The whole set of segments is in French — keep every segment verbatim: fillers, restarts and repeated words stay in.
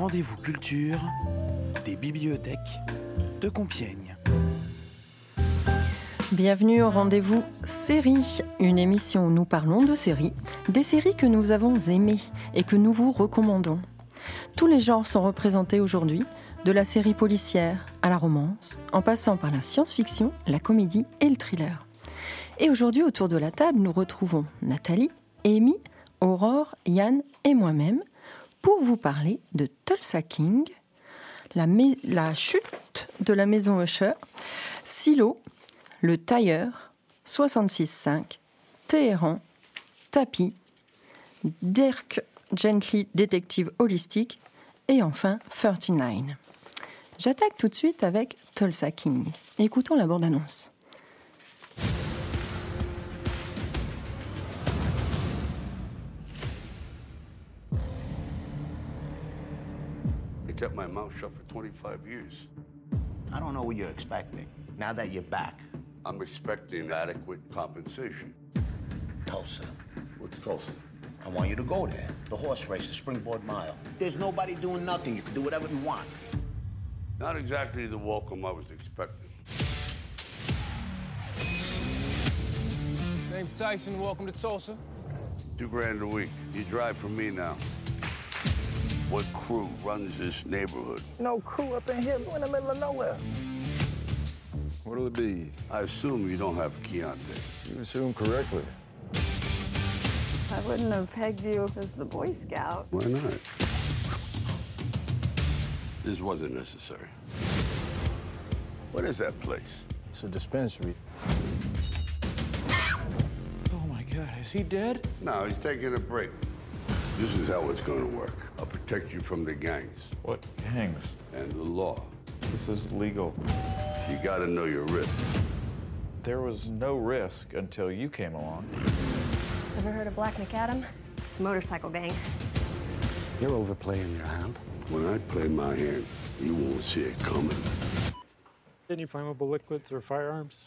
rendez-vous culture des bibliothèques de Compiègne. Bienvenue au rendez-vous série, une émission où nous parlons de séries, des séries que nous avons aimées et que nous vous recommandons. Tous les genres sont représentés aujourd'hui, de la série policière à la romance, en passant par la science-fiction, la comédie et le thriller. Et aujourd'hui, autour de la table, nous retrouvons Nathalie, Amy, Aurore, Yann et moi-même pour vous parler de Tulsa King, la, me- la chute de la maison Usher, Silo, Le Tailleur, soixante-six cinq, Téhéran, Tapi, Dirk Gently, détective holistique, et enfin trente-neuf. J'attaque tout de suite avec Tulsa King. Écoutons la bande-annonce. I kept my mouth shut for twenty-five years. I don't know what you're expecting. Now that you're back. I'm expecting adequate compensation. Tulsa. What's Tulsa? I want you to go there. The horse race, the Springboard Mile. There's nobody doing nothing. You can do whatever you want. Not exactly the welcome I was expecting. Name's Tyson. Welcome to Tulsa. Two grand a week. You drive for me now. What crew runs this neighborhood? No crew up in here. We're in the middle of nowhere. What'll it be? I assume you don't have Chianti. You assume correctly. I wouldn't have pegged you as the Boy Scout. Why not? This wasn't necessary. What is that place? It's a dispensary. Oh my God, is he dead? No, he's taking a break. This is how it's gonna work. I'll protect you from the gangs What gangs? and the law. This is legal. You gotta know your risk. There was no risk until you came along. Ever heard of Black McAdam? It's a motorcycle gang. You're overplaying your hand. When I play my hand, you won't see it coming. Any flammable liquids or firearms?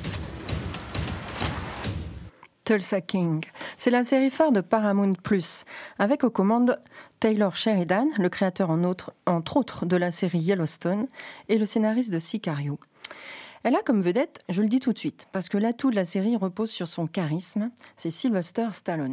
Tulsa King, c'est la série phare de Paramount plus, avec aux commandes Taylor Sheridan, le créateur en autre, entre autres de la série Yellowstone, et le scénariste de Sicario. Elle a comme vedette, je le dis tout de suite, parce que l'atout de la série repose sur son charisme, c'est Sylvester Stallone.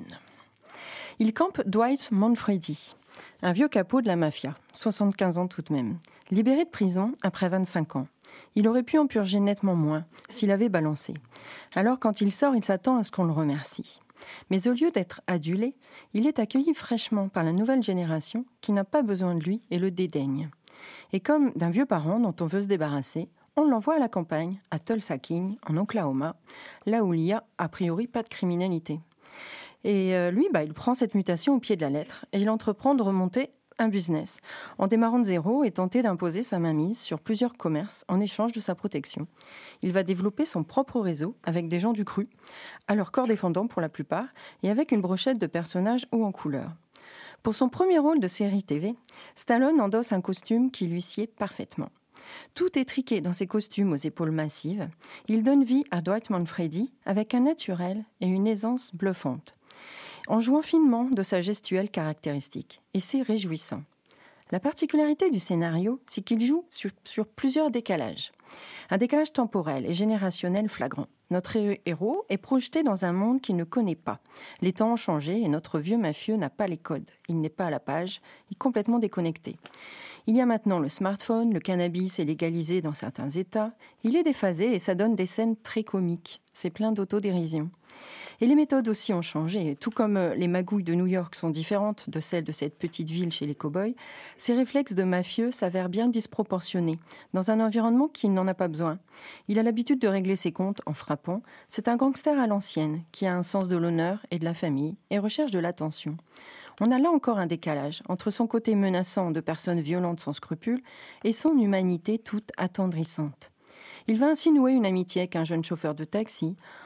Il campe Dwight Manfredi, un vieux capot de la mafia, soixante-quinze ans tout de même, libéré de prison après vingt-cinq ans. Il aurait pu en purger nettement moins s'il avait balancé. Alors quand il sort, il s'attend à ce qu'on le remercie. Mais au lieu d'être adulé, il est accueilli fraîchement par la nouvelle génération qui n'a pas besoin de lui et le dédaigne. Et comme d'un vieux parent dont on veut se débarrasser, on l'envoie à la campagne, à Tulsa King, en Oklahoma, là où il n'y a a priori pas de criminalité. Et euh, lui, bah, il prend cette mutation au pied de la lettre et il entreprend de remonter un business, en démarrant de zéro et tenter d'imposer sa mainmise sur plusieurs commerces en échange de sa protection. Il va développer son propre réseau avec des gens du cru, à leur corps défendant pour la plupart, et avec une brochette de personnages hauts en couleur. Pour son premier rôle de série T V, Stallone endosse un costume qui lui sied parfaitement. Tout étriqué dans ses costumes aux épaules massives, il donne vie à Dwight Manfredi avec un naturel et une aisance bluffante, en jouant finement de sa gestuelle caractéristique. Et c'est réjouissant. La particularité du scénario, c'est qu'il joue sur, sur plusieurs décalages. Un décalage temporel et générationnel flagrant. Notre héros est projeté dans un monde qu'il ne connaît pas. Les temps ont changé et notre vieux mafieux n'a pas les codes. Il n'est pas à la page, il est complètement déconnecté. Il y a maintenant le smartphone, le cannabis est légalisé dans certains États. Il est déphasé et ça donne des scènes très comiques. C'est plein d'autodérision. Et les méthodes aussi ont changé. Tout comme les magouilles de New York sont différentes de celles de cette petite ville chez les cow-boys, ces réflexes de mafieux s'avèrent bien disproportionnés dans un environnement qui n'en a pas besoin. Il a l'habitude de régler ses comptes en frappant. C'est un gangster à l'ancienne qui a un sens de l'honneur et de la famille et recherche de l'attention. On a là encore un décalage entre son côté menaçant de personnes violentes sans scrupules et son humanité toute attendrissante. Il va ainsi nouer une amitié avec un jeune chauffeur de taxi,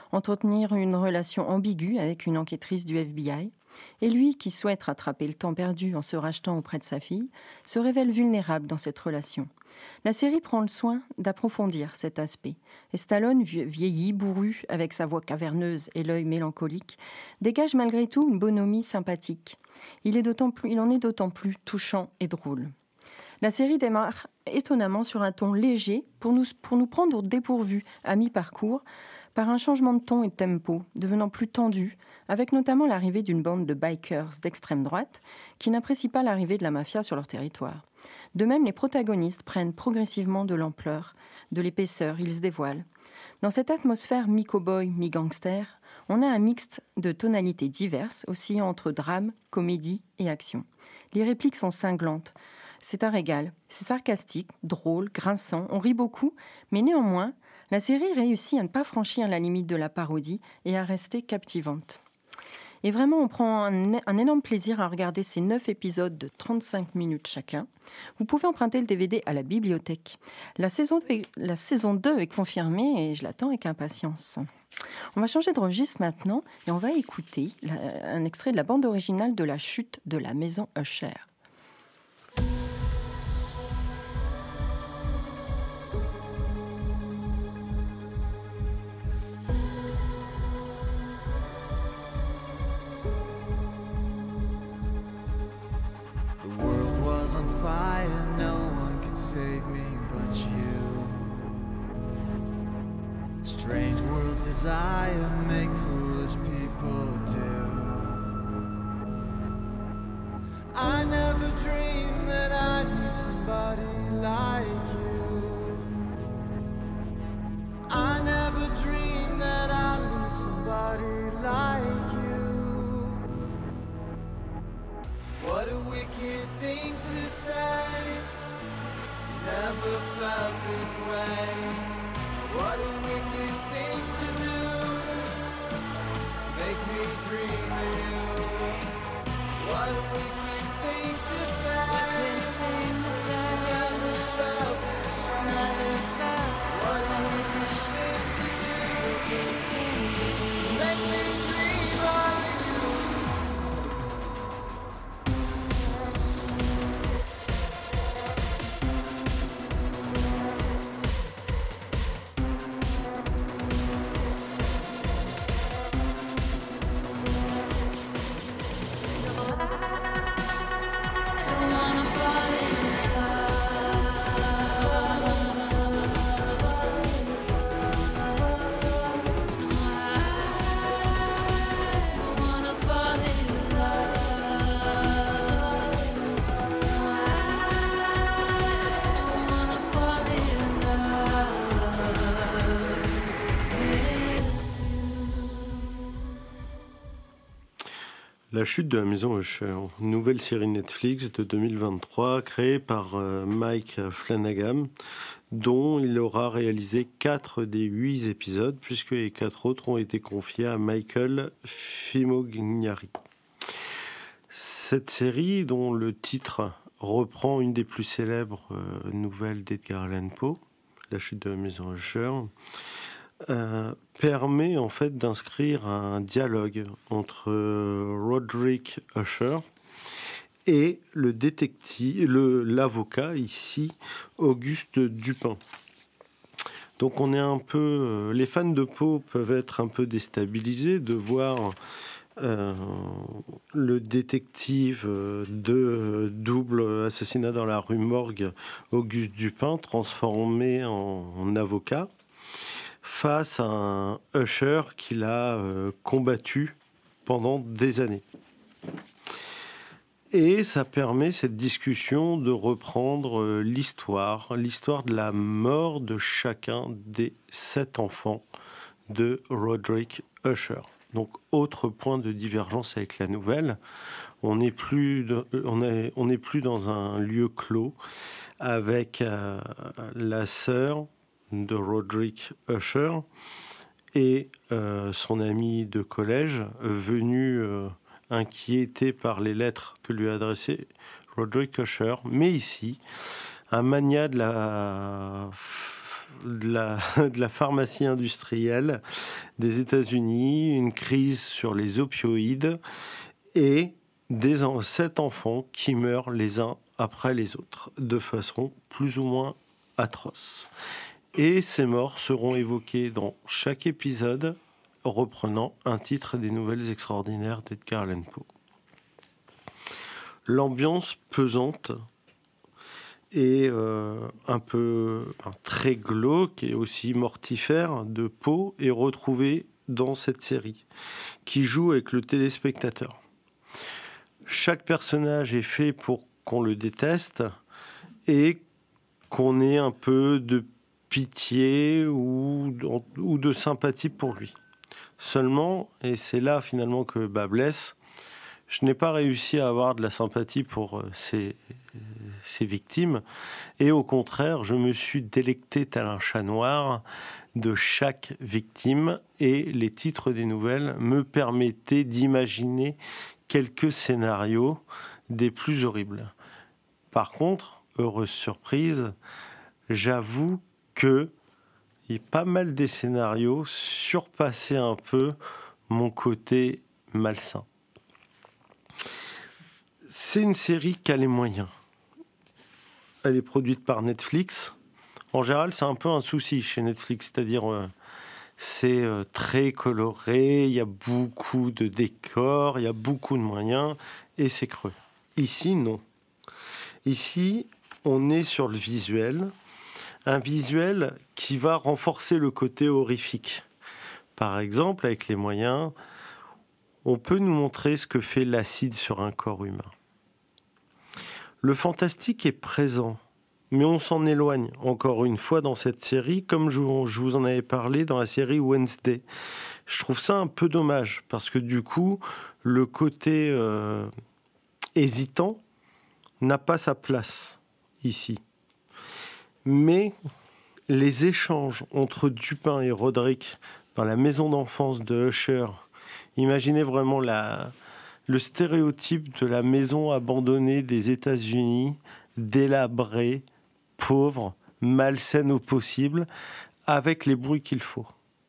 entretenir une relation ambiguë avec une enquêtrice du F B I, et lui, qui souhaite rattraper le temps perdu en se rachetant auprès de sa fille, se révèle vulnérable dans cette relation. La série prend le soin d'approfondir cet aspect, et Stallone, vieilli, bourru, avec sa voix caverneuse et l'œil mélancolique, dégage malgré tout une bonhomie sympathique. Il, est d'autant plus, il en est d'autant plus touchant et drôle. La série démarre étonnamment sur un ton léger pour nous, pour nous prendre au dépourvu à mi-parcours, par un changement de ton et de tempo, devenant plus tendu, avec notamment l'arrivée d'une bande de bikers d'extrême droite qui n'apprécient pas l'arrivée de la mafia sur leur territoire. De même, les protagonistes prennent progressivement de l'ampleur, de l'épaisseur, ils se dévoilent. Dans cette atmosphère mi-cowboy, mi-gangster, on a un mix de tonalités diverses, oscillant entre drame, comédie et action. Les répliques sont cinglantes. C'est un régal. C'est sarcastique, drôle, grinçant, on rit beaucoup, mais néanmoins, la série réussit à ne pas franchir la limite de la parodie et à rester captivante. Et vraiment, on prend un, un énorme plaisir à regarder ces neuf épisodes de trente-cinq minutes chacun. Vous pouvez emprunter le D V D à la bibliothèque. La saison deux est, la saison deux est confirmée et je l'attends avec impatience. On va changer de registre maintenant et on va écouter la, un extrait de la bande originale de La Chute de la Maison Usher. Strange world desire make foolish people do. I never dreamed that I'd meet somebody like you. I never dreamed that I'd lose somebody like you. What a wicked thing to say. Never felt this way. What a wicked thing to do. Make me dream of you. What a wicked thing to say. Never felt this way. What a wicked thing to do. Make me dream of you. La chute de la maison Usher, nouvelle série Netflix de deux mille vingt-trois créée par euh, Mike Flanagan, dont il aura réalisé quatre des huit épisodes, puisque les quatre autres ont été confiés à Michael Fimognari. Cette série, dont le titre reprend une des plus célèbres euh, nouvelles d'Edgar Allan Poe, La chute de la maison Usher, Euh, permet en fait d'inscrire un dialogue entre Roderick Usher et le détective, le, l'avocat ici, Auguste Dupin. Donc on est un peu, les fans de Poe peuvent être un peu déstabilisés de voir euh, le détective de Double Assassinat dans la rue Morgue, Auguste Dupin, transformé en, en avocat, face à un Usher qu'il a euh, combattu pendant des années. Et ça permet, cette discussion, de reprendre euh, l'histoire, l'histoire de la mort de chacun des sept enfants de Roderick Usher. Donc, autre point de divergence avec la nouvelle, on n'est plus, de, on est, on n'est plus dans un lieu clos avec euh, la sœur de Roderick Usher et euh, son ami de collège venu euh, inquiété par les lettres que lui a adressées Roderick Usher, mais ici un mania de la de la, de la pharmacie industrielle des États-Unis, une crise sur les opioïdes et des en, sept enfants qui meurent les uns après les autres, de façon plus ou moins atroce. Et ces morts seront évoquées dans chaque épisode, reprenant un titre des Nouvelles extraordinaires d'Edgar Allan Poe. L'ambiance pesante et euh, un peu un très glauque et aussi mortifère de Poe est retrouvée dans cette série, qui joue avec le téléspectateur. Chaque personnage est fait pour qu'on le déteste et qu'on ait un peu de pitié ou, ou de sympathie pour lui. Seulement, et c'est là finalement que bas blesse, je n'ai pas réussi à avoir de la sympathie pour ces, ces victimes. Et au contraire, je me suis délecté tel un chat noir de chaque victime. Et les titres des nouvelles me permettaient d'imaginer quelques scénarios des plus horribles. Par contre, heureuse surprise, j'avoue que il y a pas mal des scénarios surpassaient un peu mon côté malsain. C'est une série qui a les moyens. Elle est produite par Netflix. En général, c'est un peu un souci chez Netflix, c'est-à-dire euh, c'est euh, très coloré, il y a beaucoup de décors, il y a beaucoup de moyens, et c'est creux. Ici, non. Ici, on est sur le visuel, un visuel qui va renforcer le côté horrifique. Par exemple, avec les moyens, on peut nous montrer ce que fait l'acide sur un corps humain. Le fantastique est présent, mais on s'en éloigne, encore une fois, dans cette série, comme je vous en avais parlé dans la série Wednesday. Je trouve ça un peu dommage, parce que du coup, le côté euh, hésitant n'a pas sa place ici. Mais les échanges entre Dupin et Roderick dans la maison d'enfance de Usher, imaginez vraiment la... le stéréotype de la maison abandonnée des États-Unis, délabrée, pauvre, malsaine au possible, avec les bruits qu'il faut.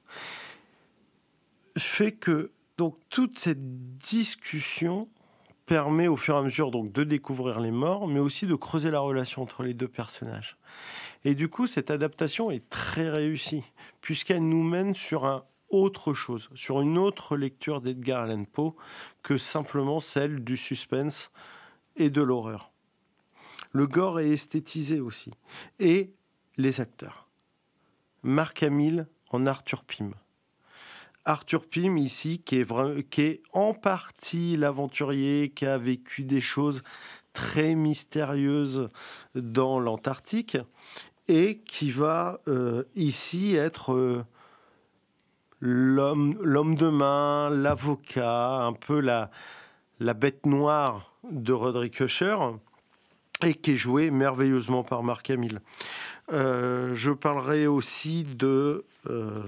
Fait que donc toute cette discussion permet au fur et à mesure donc de découvrir les morts, mais aussi de creuser la relation entre les deux personnages. Et du coup, cette adaptation est très réussie, puisqu'elle nous mène sur un autre chose, sur une autre lecture d'Edgar Allan Poe que simplement celle du suspense et de l'horreur. Le gore est esthétisé aussi. Et les acteurs. Mark Hamill en Arthur Pym. Arthur Pym ici, qui est, vra- qui est en partie l'aventurier, qui a vécu des choses très mystérieuses dans l'Antarctique et qui va euh, ici être... Euh, L'homme, l'homme de main, l'avocat, un peu la, la bête noire de Roderick Usher, et qui est joué merveilleusement par Mark Hamill. Euh, je parlerai aussi de euh,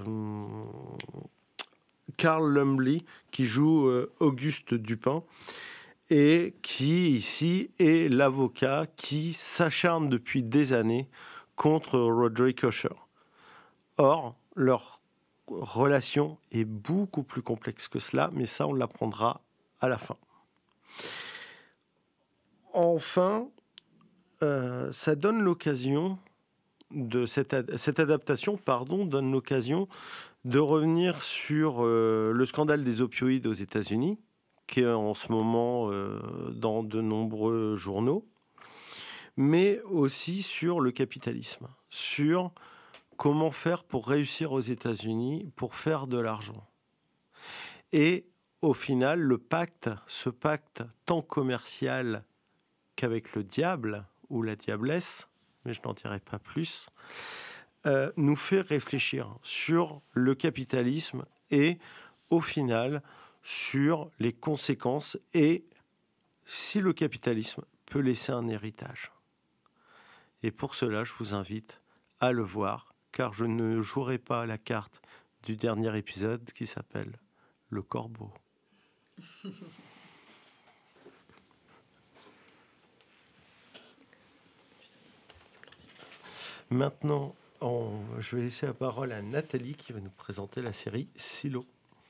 Carl Lumbly, qui joue euh, Auguste Dupin, et qui, ici, est l'avocat qui s'acharne depuis des années contre Roderick Usher. Or, leur relation est beaucoup plus complexe que cela, mais ça, on l'apprendra à la fin. Enfin, euh, ça donne l'occasion de cette, ad- cette adaptation, pardon, donne l'occasion de revenir sur euh, le scandale des opioïdes aux États-Unis, qui est en ce moment euh, dans de nombreux journaux, mais aussi sur le capitalisme, sur comment faire pour réussir aux États-Unis, pour faire de l'argent. Et au final, le pacte, ce pacte tant commercial qu'avec le diable ou la diablesse, mais je n'en dirai pas plus, euh, nous fait réfléchir sur le capitalisme et au final sur les conséquences et si le capitalisme peut laisser un héritage. Et pour cela, je vous invite à le voir, car je ne jouerai pas la carte du dernier épisode qui s'appelle Le Corbeau. Maintenant, On, je vais laisser la parole à Nathalie qui va nous présenter la série Silo.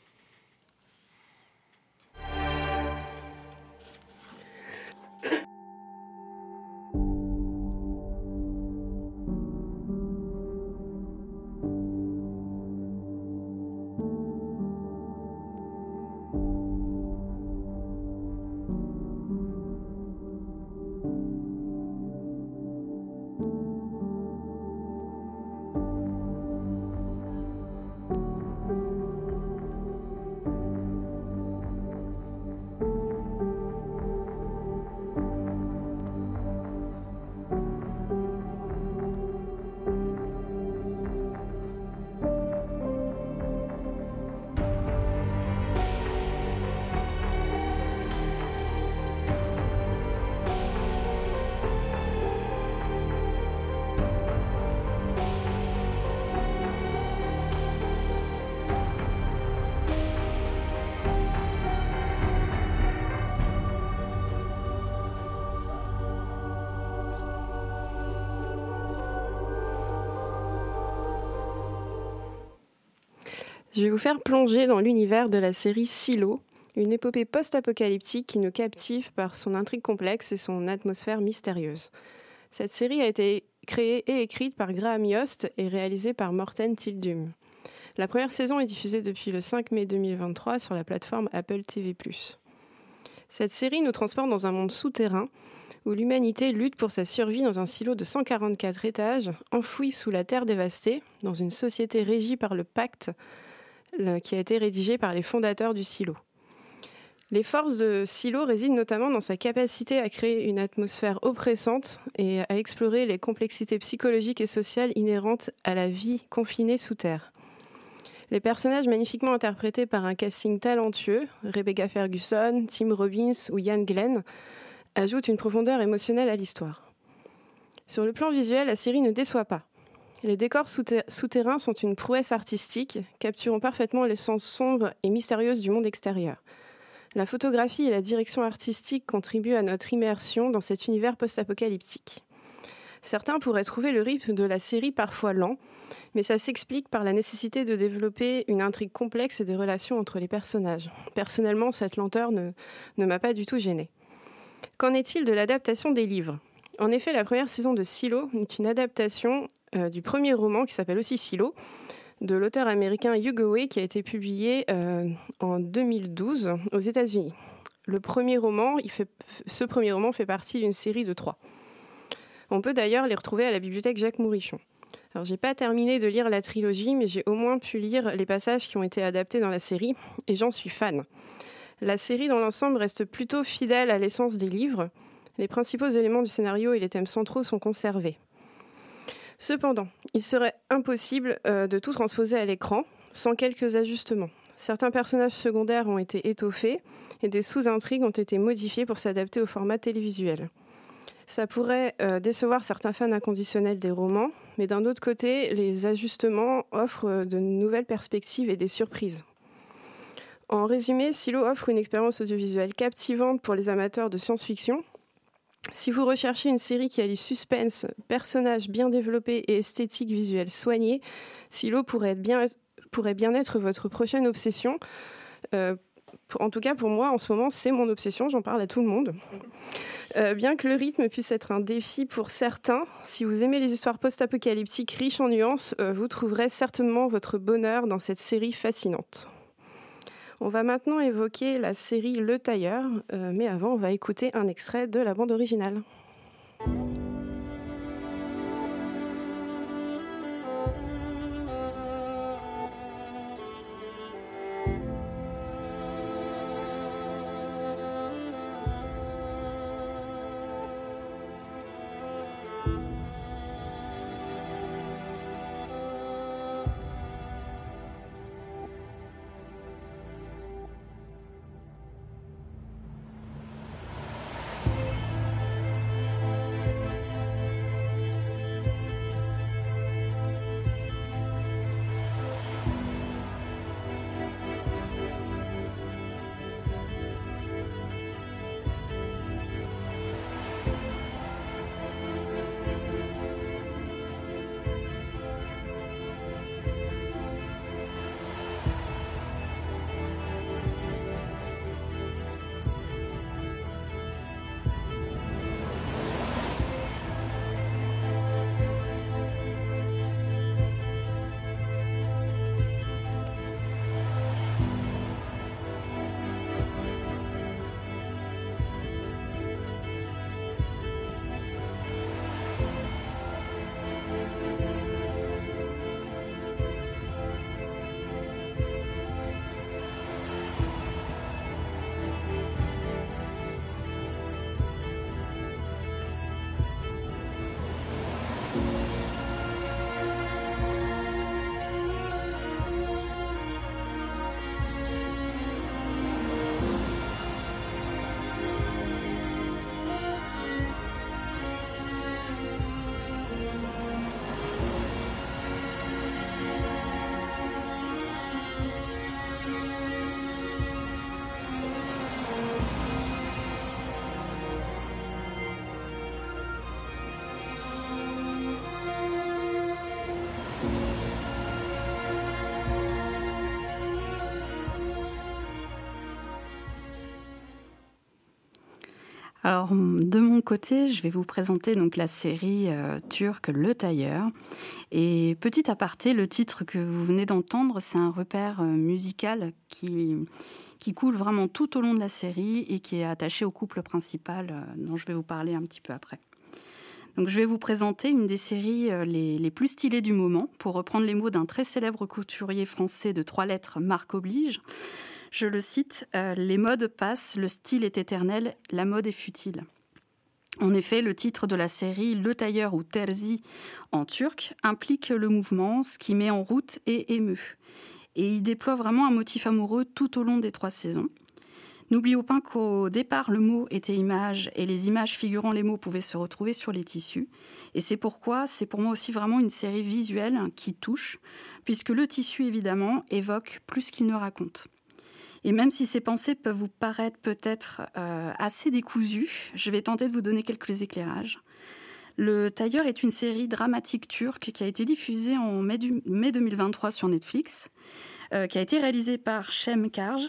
Je vais vous faire plonger dans l'univers de la série Silo, une épopée post-apocalyptique qui nous captive par son intrigue complexe et son atmosphère mystérieuse. Cette série a été créée et écrite par Graham Yost et réalisée par Morten Tildum. La première saison est diffusée depuis le cinq mai deux mille vingt-trois sur la plateforme Apple T V plus. Cette série nous transporte dans un monde souterrain où l'humanité lutte pour sa survie dans un silo de cent quarante-quatre étages, enfoui sous la terre dévastée, dans une société régie par le pacte le, qui a été rédigé par les fondateurs du silo. Les forces de Silo résident notamment dans sa capacité à créer une atmosphère oppressante et à explorer les complexités psychologiques et sociales inhérentes à la vie confinée sous terre. Les personnages magnifiquement interprétés par un casting talentueux, Rebecca Ferguson, Tim Robbins ou Ian Glenn, ajoutent une profondeur émotionnelle à l'histoire. Sur le plan visuel, la série ne déçoit pas. Les décors souter- souterrains sont une prouesse artistique, capturant parfaitement l'essence sombre et mystérieuse du monde extérieur. La photographie et la direction artistique contribuent à notre immersion dans cet univers post-apocalyptique. Certains pourraient trouver le rythme de la série parfois lent, mais ça s'explique par la nécessité de développer une intrigue complexe et des relations entre les personnages. Personnellement, cette lenteur ne, ne m'a pas du tout gênée. Qu'en est-il de l'adaptation des livres ? En effet, la première saison de Silo est une adaptation euh, du premier roman qui s'appelle aussi Silo, de l'auteur américain Hugh Howey, qui a été publié euh, en deux mille douze aux États-Unis. Le premier roman, il fait, ce premier roman fait partie d'une série de trois. On peut d'ailleurs les retrouver à la bibliothèque Jacques Mourichon. Alors, j'ai pas terminé de lire la trilogie, mais j'ai au moins pu lire les passages qui ont été adaptés dans la série, et j'en suis fan. La série, dans l'ensemble, reste plutôt fidèle à l'essence des livres. Les principaux éléments du scénario et les thèmes centraux sont conservés. Cependant, il serait impossible euh, de tout transposer à l'écran, sans quelques ajustements. Certains personnages secondaires ont été étoffés, et des sous-intrigues ont été modifiées pour s'adapter au format télévisuel. Ça pourrait euh, décevoir certains fans inconditionnels des romans, mais d'un autre côté, les ajustements offrent de nouvelles perspectives et des surprises. En résumé, Silo offre une expérience audiovisuelle captivante pour les amateurs de science-fiction. Si vous recherchez une série qui allie suspense, personnages bien développés et esthétique visuelle soignée, Silo pourrait, être bien, pourrait bien être votre prochaine obsession. Euh, En tout cas, pour moi, en ce moment, c'est mon obsession. J'en parle à tout le monde. Euh, bien que le rythme puisse être un défi pour certains, si vous aimez les histoires post-apocalyptiques riches en nuances, euh, vous trouverez certainement votre bonheur dans cette série fascinante. On va maintenant évoquer la série Le Tailleur, euh, mais avant, on va écouter un extrait de la bande originale. Alors, de mon côté, je vais vous présenter donc la série euh, turque Le Tailleur. Et petit aparté, le titre que vous venez d'entendre, c'est un repère euh, musical qui, qui coule vraiment tout au long de la série et qui est attaché au couple principal euh, dont je vais vous parler un petit peu après. Donc, je vais vous présenter une des séries euh, les, les plus stylées du moment, pour reprendre les mots d'un très célèbre couturier français de trois lettres, Marc Oblige. Je le cite, euh, « Les modes passent, le style est éternel, la mode est futile ». En effet, le titre de la série, Le Tailleur ou Terzi en turc, implique le mouvement, ce qui met en route et émeut. Et il déploie vraiment un motif amoureux tout au long des trois saisons. N'oublions pas qu'au départ, le mot était image et les images figurant les mots pouvaient se retrouver sur les tissus. Et c'est pourquoi c'est pour moi aussi vraiment une série visuelle qui touche, puisque le tissu, évidemment, évoque plus qu'il ne raconte. Et même si ces pensées peuvent vous paraître peut-être euh, assez décousues, je vais tenter de vous donner quelques éclairages. Le Tailleur est une série dramatique turque qui a été diffusée en mai, du, mai deux mille vingt-trois sur Netflix, euh, qui a été réalisée par Cem Karj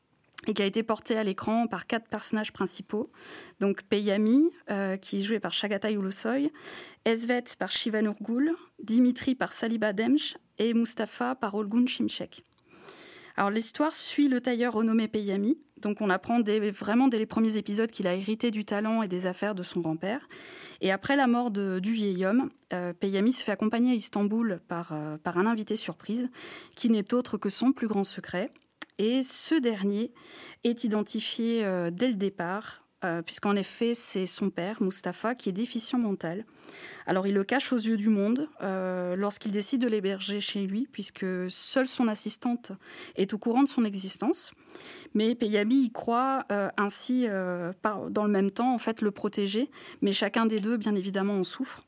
et qui a été portée à l'écran par quatre personnages principaux. Donc Peyami, euh, qui est joué par Chagatai Ulusoy, Esvet par Shiva Nurgul, Dimitri par Saliba Demch et Mustafa par Olgun Şimşek. Alors l'histoire suit le tailleur renommé Peyami. Donc on apprend dès, vraiment dès les premiers épisodes qu'il a hérité du talent et des affaires de son grand-père. Et après la mort de, du vieil homme, euh, Peyami se fait accompagner à Istanbul par, euh, par un invité surprise qui n'est autre que son plus grand secret. Et ce dernier est identifié euh, dès le départ, euh, puisqu'en effet c'est son père, Mustafa, qui est déficient mental. Alors il le cache aux yeux du monde euh, lorsqu'il décide de l'héberger chez lui, puisque seule son assistante est au courant de son existence. Mais Peyami y croit euh, ainsi, euh, par, dans le même temps, en fait, le protéger. Mais chacun des deux, bien évidemment, en souffre.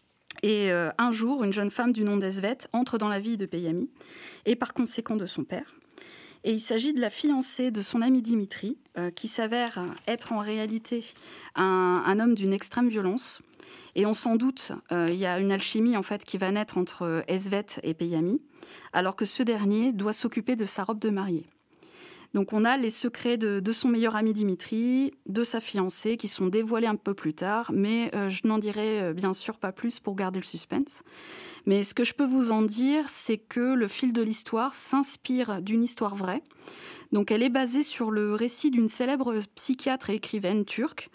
Et euh, un jour, une jeune femme du nom d'Esvet entre dans la vie de Peyami, et par conséquent de son père. Et il s'agit de la fiancée de son ami Dimitri, euh, qui s'avère être en réalité un, un homme d'une extrême violence. Et on s'en doute, euh, il y a une alchimie en fait qui va naître entre Esvet et Peyami, alors que ce dernier doit s'occuper de sa robe de mariée. Donc on a les secrets de, de son meilleur ami Dimitri, de sa fiancée, qui sont dévoilés un peu plus tard, mais euh, je n'en dirai euh, bien sûr pas plus pour garder le suspense. Mais ce que je peux vous en dire, c'est que le fil de l'histoire s'inspire d'une histoire vraie. Donc elle est basée sur le récit d'une célèbre psychiatre et écrivaine turque.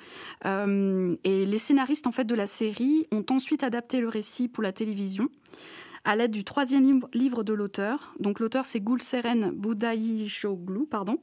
Euh, et les scénaristes en fait, de la série ont ensuite adapté le récit pour la télévision à l'aide du troisième livre de l'auteur. Donc l'auteur, c'est Gülseren Budayıcıoğlu, pardon.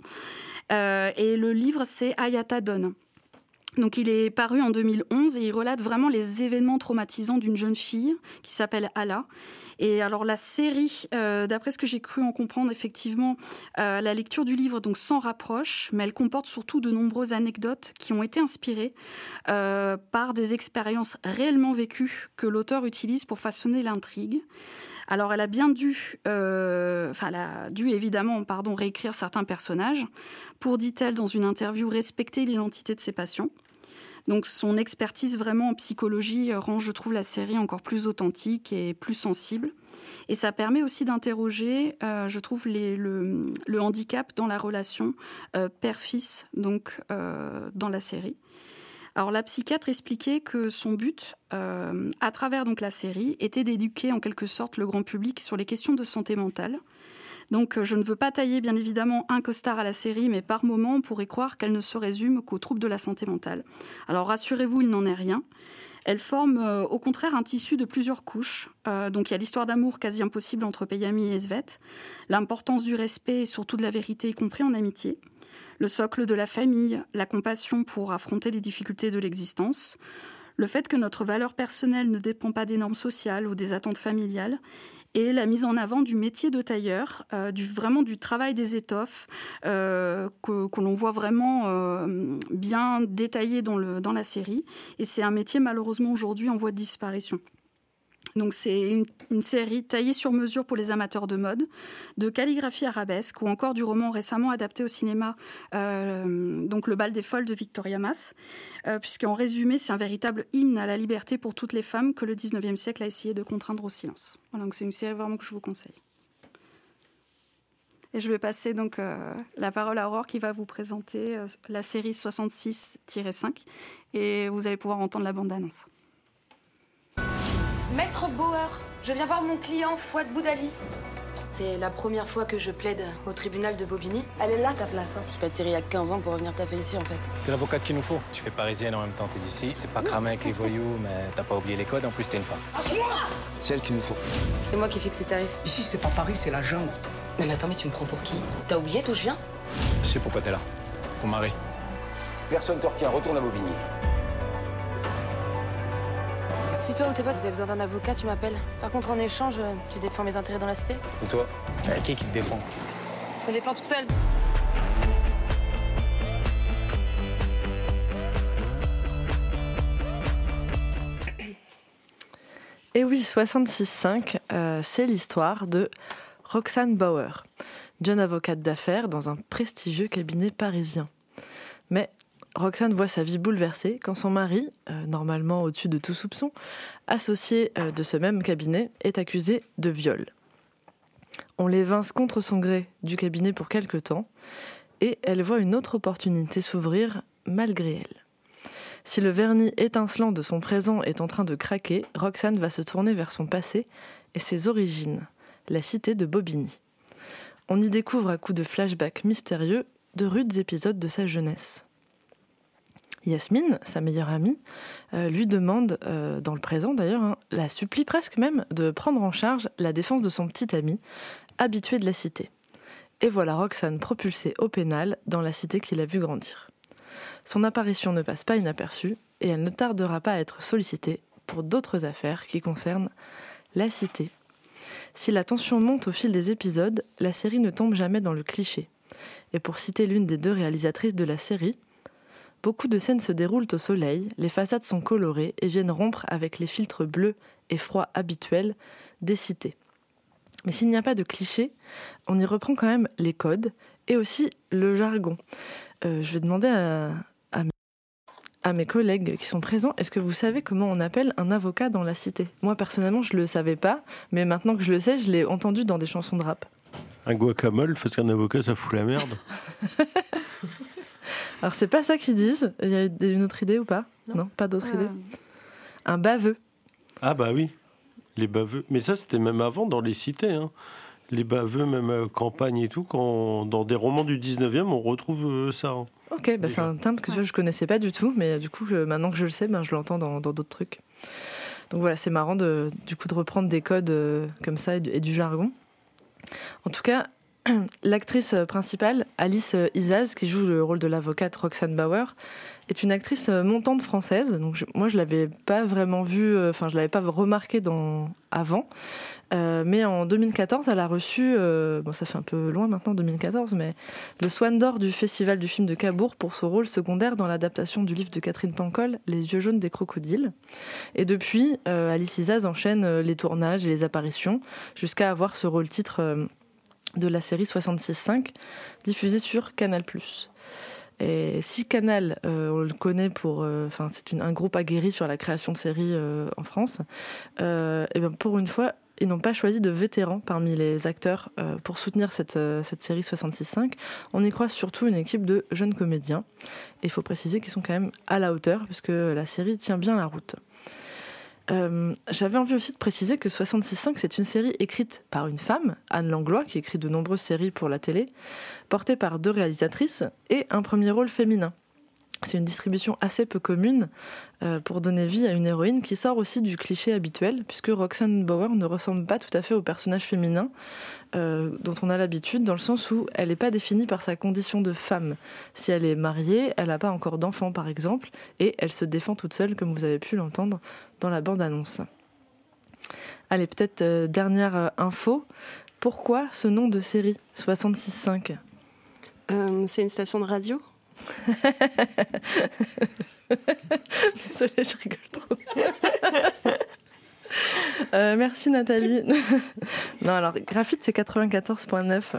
Euh, et le livre, c'est Hayata Don. Donc il est paru en deux mille onze et il relate vraiment les événements traumatisants d'une jeune fille qui s'appelle Ala. Et alors la série, euh, d'après ce que j'ai cru en comprendre, effectivement, euh, la lecture du livre donc s'en rapproche, mais elle comporte surtout de nombreuses anecdotes qui ont été inspirées euh, par des expériences réellement vécues que l'auteur utilise pour façonner l'intrigue. Alors, elle a bien dû, euh, enfin, elle a dû évidemment, pardon, réécrire certains personnages pour, dit-elle dans une interview, respecter l'identité de ses patients. Donc, son expertise vraiment en psychologie rend, je trouve, la série encore plus authentique et plus sensible. Et ça permet aussi d'interroger, euh, je trouve, les, le, le handicap dans la relation euh, père-fils, donc euh, dans la série. Alors, la psychiatre expliquait que son but, euh, à travers donc, la série, était d'éduquer en quelque sorte le grand public sur les questions de santé mentale. Donc, je ne veux pas tailler, bien évidemment, un costard à la série, mais par moments, on pourrait croire qu'elle ne se résume qu'aux troubles de la santé mentale. Alors, rassurez-vous, il n'en est rien. Elle forme, euh, au contraire, un tissu de plusieurs couches. Euh, donc, il y a l'histoire d'amour quasi impossible entre Peyami et Esvet, l'importance du respect et surtout de la vérité, y compris en amitié, le socle de la famille, la compassion pour affronter les difficultés de l'existence, le fait que notre valeur personnelle ne dépend pas des normes sociales ou des attentes familiales, et la mise en avant du métier de tailleur, euh, du, vraiment du travail des étoffes, euh, que, que l'on voit vraiment euh, bien détaillé dans, le, dans la série. Et c'est un métier malheureusement aujourd'hui en voie de disparition. Donc c'est une, une série taillée sur mesure pour les amateurs de mode, de calligraphie arabesque ou encore du roman récemment adapté au cinéma, euh, donc Le bal des folles de Victoria Mas, euh, puisqu'en résumé, c'est un véritable hymne à la liberté pour toutes les femmes que le dix-neuvième siècle a essayé de contraindre au silence. Voilà, donc c'est une série vraiment que je vous conseille. Et je vais passer donc euh, la parole à Aurore qui va vous présenter euh, la série soixante-six cinq et vous allez pouvoir entendre la bande-annonce. Maître Bauer, je viens voir mon client Fouad Boudali. C'est la première fois que je plaide au tribunal de Bobigny. Elle est là ta place. Hein. Je suis pas tirée il y a quinze ans pour revenir taffer ici en fait. C'est l'avocate qu'il nous faut. Tu fais parisienne en même temps, t'es d'ici. T'es pas cramé avec les voyous, mais t'as pas oublié les codes, en plus t'es une femme. C'est elle qu'il nous faut. C'est moi qui fixe les tarifs. Ici, c'est pas Paris, c'est la jungle. Non mais attends, mais tu me prends pour qui? T'as oublié d'où je viens? Je sais pourquoi t'es là. Ton mari. Personne te retient, retourne à Bobigny. Si toi ou tes potes, vous avez besoin d'un avocat, tu m'appelles. Par contre, en échange, tu défends mes intérêts dans la cité? Et toi? Euh, qui qui te défend? Je me défends toute seule. Et oui, soixante-six cinq, euh, c'est l'histoire de Roxane Bauer, jeune avocate d'affaires dans un prestigieux cabinet parisien. Mais Roxane voit sa vie bouleversée quand son mari, euh, normalement au-dessus de tout soupçon, associé euh, de ce même cabinet, est accusé de viol. On l'évince contre son gré du cabinet pour quelque temps et elle voit une autre opportunité s'ouvrir malgré elle. Si le vernis étincelant de son présent est en train de craquer, Roxane va se tourner vers son passé et ses origines, la cité de Bobigny. On y découvre à coups de flashbacks mystérieux de rudes épisodes de sa jeunesse. Yasmine, sa meilleure amie, euh, lui demande, euh, dans le présent d'ailleurs, hein, la supplie presque même, de prendre en charge la défense de son petit ami, habitué de la cité. Et voilà Roxane propulsée au pénal dans la cité qu'il a vu grandir. Son apparition ne passe pas inaperçue et elle ne tardera pas à être sollicitée pour d'autres affaires qui concernent la cité. Si la tension monte au fil des épisodes, la série ne tombe jamais dans le cliché. Et pour citer l'une des deux réalisatrices de la série, beaucoup de scènes se déroulent au soleil, les façades sont colorées et viennent rompre avec les filtres bleus et froids habituels des cités. Mais s'il n'y a pas de cliché, on y reprend quand même les codes et aussi le jargon. Euh, je vais demander à, à, à mes collègues qui sont présents, est-ce que vous savez comment on appelle un avocat dans la cité? Moi, personnellement, je ne le savais pas, mais maintenant que je le sais, je l'ai entendu dans des chansons de rap. Un guacamole, parce qu'un avocat, ça fout la merde. Alors, c'est pas ça qu'ils disent. Il y a une autre idée ou pas? Non, non, pas d'autre euh... idée. Un baveux. Ah bah oui, les baveux. Mais ça, c'était même avant dans les cités, hein. Les baveux, même à campagne et tout, quand dans des romans du dix-neuvième, on retrouve ça. Hein. Ok, bah c'est un terme que ouais. je connaissais pas du tout, mais du coup, je, maintenant que je le sais, ben, je l'entends dans, dans d'autres trucs. Donc voilà, c'est marrant de, du coup, de reprendre des codes euh, comme ça et du, et du jargon. En tout cas, l'actrice principale, Alice Isaz, qui joue le rôle de l'avocate Roxane Bauer, est une actrice montante française. Donc je, moi, je l'avais pas vraiment vue, enfin, je l'avais pas remarquée dans, avant. Euh, mais en deux mille quatorze, elle a reçu, euh, bon, ça fait un peu loin maintenant, deux mille quatorze, mais le Swan d'Or du Festival du film de Cabourg pour son rôle secondaire dans l'adaptation du livre de Catherine Pancol, Les yeux jaunes des crocodiles. Et depuis, euh, Alice Isaz enchaîne les tournages et les apparitions jusqu'à avoir ce rôle titre euh, de la série soixante-six cinq, diffusée sur Canal plus. Et si Canal, euh, on le connaît pour, enfin, euh, c'est une, un groupe aguerri sur la création de séries euh, en France, euh, et bien pour une fois, ils n'ont pas choisi de vétérans parmi les acteurs euh, pour soutenir cette, euh, cette série soixante-six cinq. On y croise surtout une équipe de jeunes comédiens. Et il faut préciser qu'ils sont quand même à la hauteur, puisque la série tient bien la route. Euh, j'avais envie aussi de préciser que soixante-six cinq, c'est une série écrite par une femme, Anne Langlois, qui écrit de nombreuses séries pour la télé, portée par deux réalisatrices et un premier rôle féminin. C'est une distribution assez peu commune euh, pour donner vie à une héroïne qui sort aussi du cliché habituel, puisque Roxane Bauer ne ressemble pas tout à fait au personnage féminin euh, dont on a l'habitude, dans le sens où elle n'est pas définie par sa condition de femme. Si elle est mariée, elle n'a pas encore d'enfant par exemple, et elle se défend toute seule, comme vous avez pu l'entendre dans la bande-annonce. Allez, peut-être euh, dernière euh, info. Pourquoi ce nom de série soixante-six cinq? euh, C'est une station de radio. Désolée, je rigole trop. euh, merci Nathalie. Non, alors Graphite, c'est quatre-vingt-quatorze virgule neuf.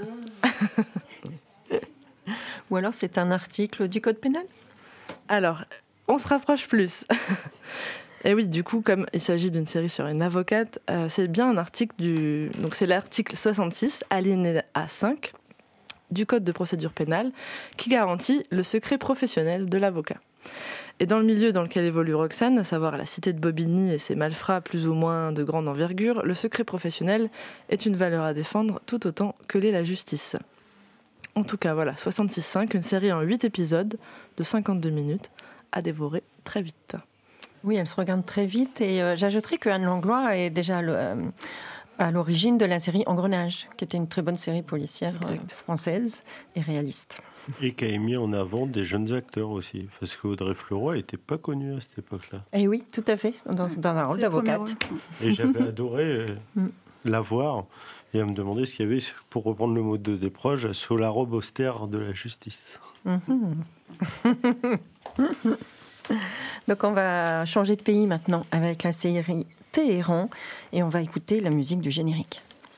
Ou alors c'est un article du code pénal? Alors, on se rapproche plus. Et oui, du coup, comme il s'agit d'une série sur une avocate, euh, c'est bien un article du... Donc c'est l'article soixante-six, alinéa cinq, du Code de procédure pénale qui garantit le secret professionnel de l'avocat. Et dans le milieu dans lequel évolue Roxane, à savoir la cité de Bobigny et ses malfrats plus ou moins de grande envergure, le secret professionnel est une valeur à défendre tout autant que l'est la justice. En tout cas, voilà, soixante-six cinq, une série en huit épisodes de cinquante-deux minutes à dévorer très vite. Oui, elle se regarde très vite et euh, j'ajouterais que Anne Langlois est déjà le, euh, à l'origine de la série Engrenage, qui était une très bonne série policière euh, française et réaliste. Et qui a mis en avant des jeunes acteurs aussi, parce qu'Audrey Fleurot n'était pas connue à cette époque-là. Et oui, tout à fait, dans, dans un rôle d'avocate. Et j'avais adoré euh, la voir et à me demander ce qu'il y avait, pour reprendre le mot de Desproges, sous la robe austère de la justice. Mm-hmm. Donc on va changer de pays maintenant avec la série Téhéran et on va écouter la musique du générique.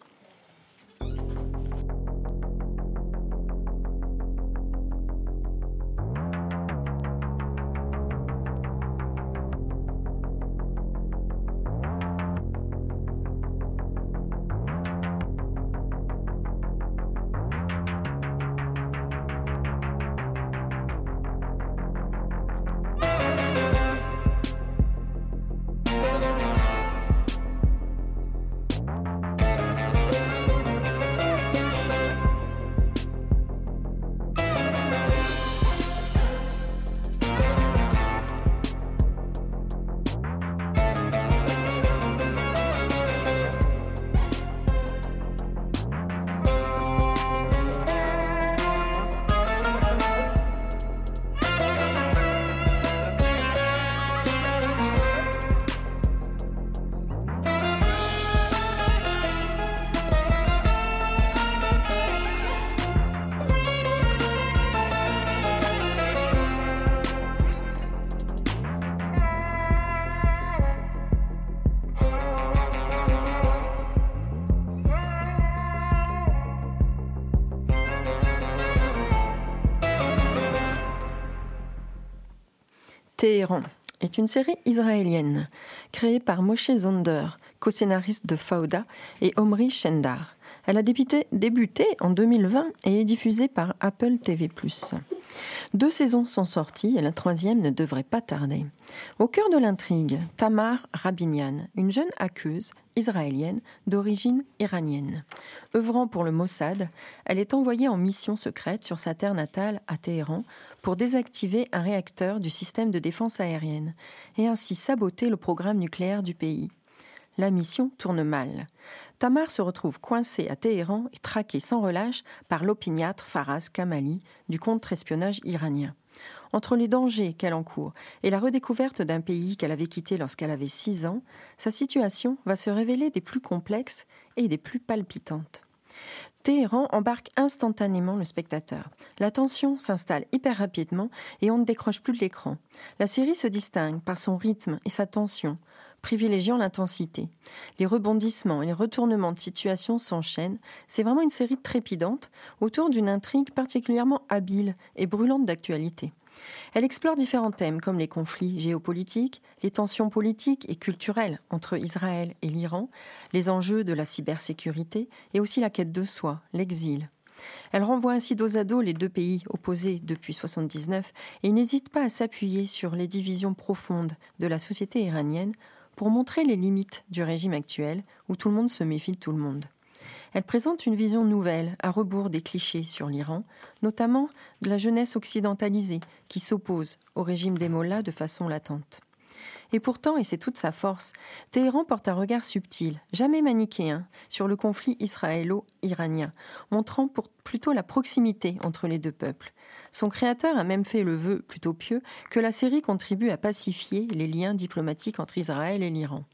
Téhéran est une série israélienne créée par Moshe Zonder, co-scénariste de Fauda, et Omri Shendar. Elle a débuté, débuté en deux mille vingt et est diffusée par Apple T V plus. Deux saisons sont sorties et la troisième ne devrait pas tarder. Au cœur de l'intrigue, Tamar Rabinian, une jeune hackeuse israélienne d'origine iranienne. Œuvrant pour le Mossad, elle est envoyée en mission secrète sur sa terre natale à Téhéran pour désactiver un réacteur du système de défense aérienne et ainsi saboter le programme nucléaire du pays. La mission tourne mal. Tamar se retrouve coincée à Téhéran et traquée sans relâche par l'opiniâtre Faraz Kamali du contre-espionnage iranien. Entre les dangers qu'elle encourt et la redécouverte d'un pays qu'elle avait quitté lorsqu'elle avait six ans, sa situation va se révéler des plus complexes et des plus palpitantes. Téhéran embarque instantanément le spectateur. La tension s'installe hyper rapidement et on ne décroche plus de l'écran. La série se distingue par son rythme et sa tension, privilégiant l'intensité. Les rebondissements et les retournements de situation s'enchaînent. C'est vraiment une série trépidante autour d'une intrigue particulièrement habile et brûlante d'actualité. Elle explore différents thèmes comme les conflits géopolitiques, les tensions politiques et culturelles entre Israël et l'Iran, les enjeux de la cybersécurité et aussi la quête de soi, l'exil. Elle renvoie ainsi dos à dos les deux pays opposés depuis soixante-dix-neuf et n'hésite pas à s'appuyer sur les divisions profondes de la société iranienne pour montrer les limites du régime actuel où tout le monde se méfie de tout le monde. Elle présente une vision nouvelle, à rebours des clichés sur l'Iran, notamment de la jeunesse occidentalisée qui s'oppose au régime des mollahs de façon latente. Et pourtant, et c'est toute sa force, Téhéran porte un regard subtil, jamais manichéen, sur le conflit israélo-iranien, montrant pour plutôt la proximité entre les deux peuples. Son créateur a même fait le vœu, plutôt pieux, que la série contribue à pacifier les liens diplomatiques entre Israël et l'Iran.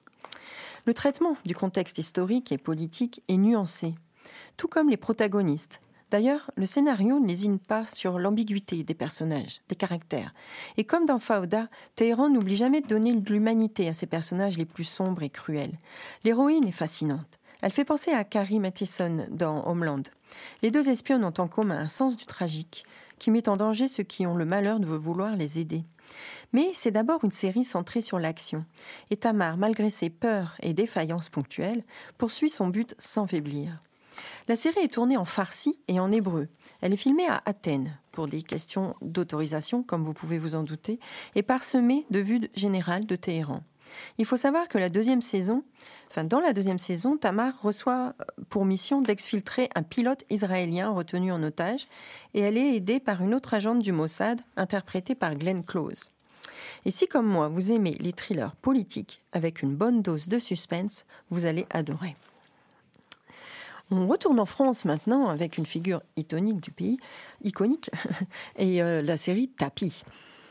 Le traitement du contexte historique et politique est nuancé, tout comme les protagonistes. D'ailleurs, le scénario ne lésine pas sur l'ambiguïté des personnages, des caractères. Et comme dans Fauda, Téhéran n'oublie jamais de donner de l'humanité à ses personnages les plus sombres et cruels. L'héroïne est fascinante. Elle fait penser à Carrie Mathison dans Homeland. Les deux espionnes ont en commun un sens du tragique qui met en danger ceux qui ont le malheur de vouloir les aider. Mais c'est d'abord une série centrée sur l'action. Et Tamar, malgré ses peurs et défaillances ponctuelles, poursuit son but sans faiblir. La série est tournée en farsi et en hébreu. Elle est filmée à Athènes, pour des questions d'autorisation, comme vous pouvez vous en douter, et parsemée de vues générales de Téhéran. Il faut savoir que la deuxième saison, enfin dans la deuxième saison, Tamar reçoit pour mission d'exfiltrer un pilote israélien retenu en otage, et elle est aidée par une autre agente du Mossad, interprétée par Glenn Close. Et si, comme moi, vous aimez les thrillers politiques avec une bonne dose de suspense, vous allez adorer. On retourne en France maintenant avec une figure iconique du pays, iconique, et euh, la série Tapi.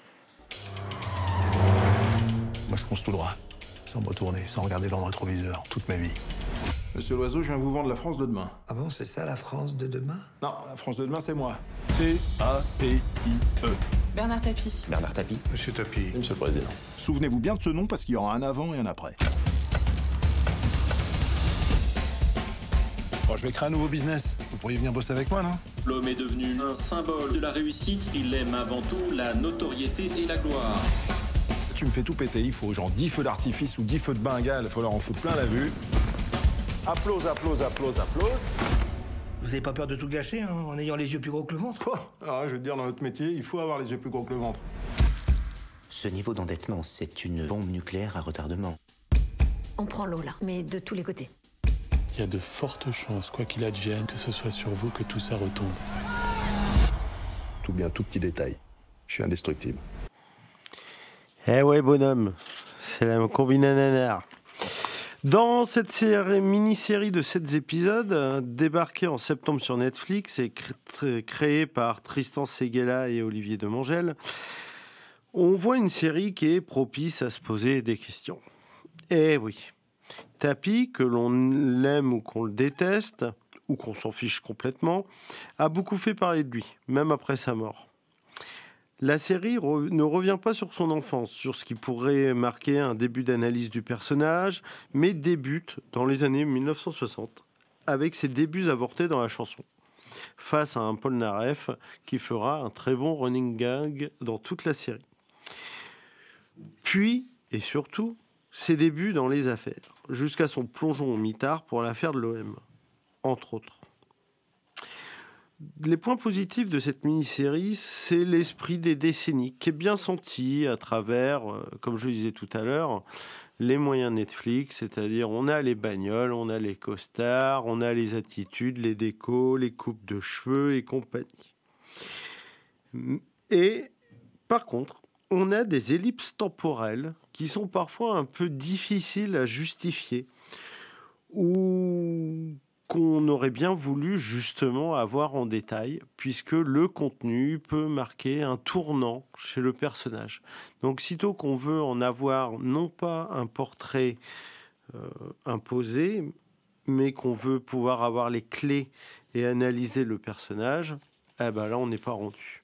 Moi, je fonce tout droit, sans me retourner, sans regarder dans le rétroviseur, toute ma vie. Monsieur Loiseau, je viens vous vendre la France de demain. Ah bon, c'est ça la France de demain? Non, la France de demain, c'est moi. T A P I E. Bernard Tapie. Bernard Tapie. Monsieur Tapie. Monsieur le Président. Souvenez-vous bien de ce nom parce qu'il y aura un avant et un après. Bon, je vais créer un nouveau business. Vous pourriez venir bosser avec moi, non? L'homme est devenu un symbole de la réussite. Il aime avant tout la notoriété et la gloire. Tu me fais tout péter. Il faut genre dix feux d'artifice ou dix feux de Bengale. Il faut leur en foutre plein la vue. Applause, applause, applause, applause. Vous n'avez pas peur de tout gâcher, hein, en ayant les yeux plus gros que le ventre? Quoi? Alors, je veux te dire, dans notre métier, il faut avoir les yeux plus gros que le ventre. Ce niveau d'endettement, c'est une bombe nucléaire à retardement. On prend l'eau là, mais de tous les côtés. Il y a de fortes chances, quoi qu'il advienne, que ce soit sur vous que tout ça retombe. Tout bien, tout petit détail. Je suis indestructible. Eh ouais, bonhomme, c'est la combine nanar. Dans cette série, mini-série de sept épisodes, euh, débarquée en septembre sur Netflix et cré- créée par Tristan Seguela et Olivier Demangel, on voit une série qui est propice à se poser des questions. Eh oui, Tapi, que l'on l'aime ou qu'on le déteste, ou qu'on s'en fiche complètement, a beaucoup fait parler de lui, même après sa mort. La série re- ne revient pas sur son enfance, sur ce qui pourrait marquer un début d'analyse du personnage, mais débute dans les années mille neuf cent soixante, avec ses débuts avortés dans la chanson, face à un Paul Naref qui fera un très bon running gag dans toute la série. Puis, et surtout, ses débuts dans les affaires, jusqu'à son plongeon au mitard pour l'affaire de l'O M, entre autres. Les points positifs de cette mini-série, c'est l'esprit des décennies qui est bien senti à travers, euh, comme je le disais tout à l'heure, les moyens Netflix, c'est-à-dire on a les bagnoles, on a les costards, on a les attitudes, les décos, les coupes de cheveux et compagnie. Et par contre, on a des ellipses temporelles qui sont parfois un peu difficiles à justifier ou qu'on aurait bien voulu justement avoir en détail, puisque le contenu peut marquer un tournant chez le personnage. Donc, sitôt qu'on veut en avoir non pas un portrait euh, imposé, mais qu'on veut pouvoir avoir les clés et analyser le personnage, eh ben là, on n'est pas rendu.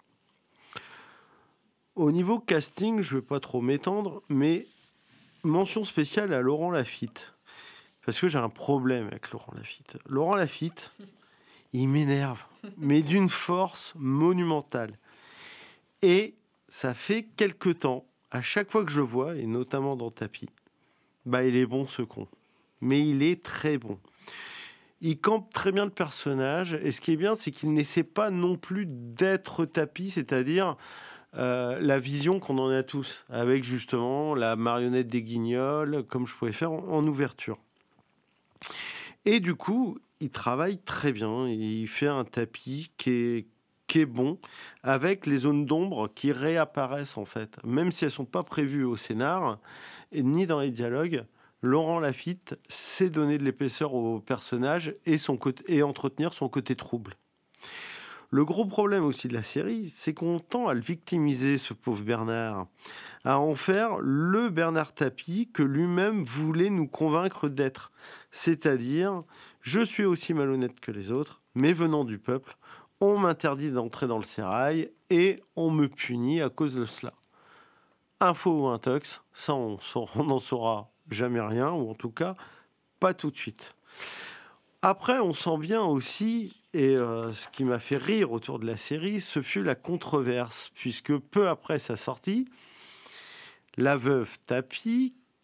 Au niveau casting, je ne vais pas trop m'étendre, mais mention spéciale à Laurent Lafitte. Parce que j'ai un problème avec Laurent Lafitte. Laurent Lafitte, il m'énerve, mais d'une force monumentale. Et ça fait quelque temps, à chaque fois que je le vois, et notamment dans Tapi, bah il est bon ce con. Mais il est très bon. Il campe très bien le personnage, et ce qui est bien, c'est qu'il n'essaie pas non plus d'être Tapi, c'est-à-dire euh, la vision qu'on en a tous, avec justement la marionnette des Guignols, comme je pouvais faire en, en ouverture. Et du coup, il travaille très bien. Il fait un Tapi qui est, qui est bon, avec les zones d'ombre qui réapparaissent, en fait. Même si elles ne sont pas prévues au scénar, et ni dans les dialogues, Laurent Lafitte sait donner de l'épaisseur au personnage et, son côté, et entretenir son côté trouble. Le gros problème aussi de la série, c'est qu'on tend à le victimiser, ce pauvre Bernard, à en faire le Bernard Tapie que lui-même voulait nous convaincre d'être. C'est-à-dire, je suis aussi malhonnête que les autres, mais venant du peuple, on m'interdit d'entrer dans le sérail et on me punit à cause de cela. Info ou intox, ça on n'en saura jamais rien, ou en tout cas, pas tout de suite. Après, on sent bien aussi, et euh, ce qui m'a fait rire autour de la série, ce fut la controverse, puisque peu après sa sortie, la veuve Tapi,